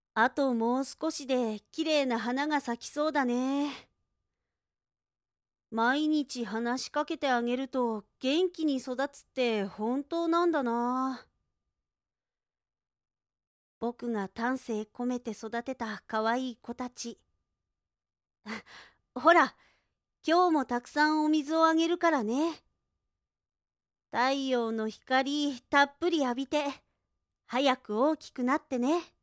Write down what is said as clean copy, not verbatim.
あともう少しできれいな花が咲きそうだね。毎日話しかけてあげると元気に育つって本当なんだな。僕が丹精込めて育てた可愛い子たち。ほら、今日もたくさんお水をあげるからね。太陽の光たっぷり浴びて、早く大きくなってね。